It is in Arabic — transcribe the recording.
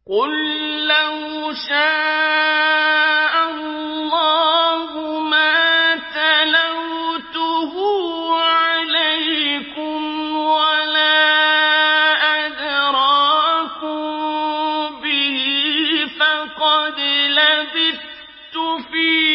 قُل لَّوْ شَاءَ اللَّهُ مَا تَلَوْتُهُ عَلَيْكُمْ وَلَا أَدْرَاكُم بِهِ ۖ فَقَدْ لَبِثْتُ فِيكُمْ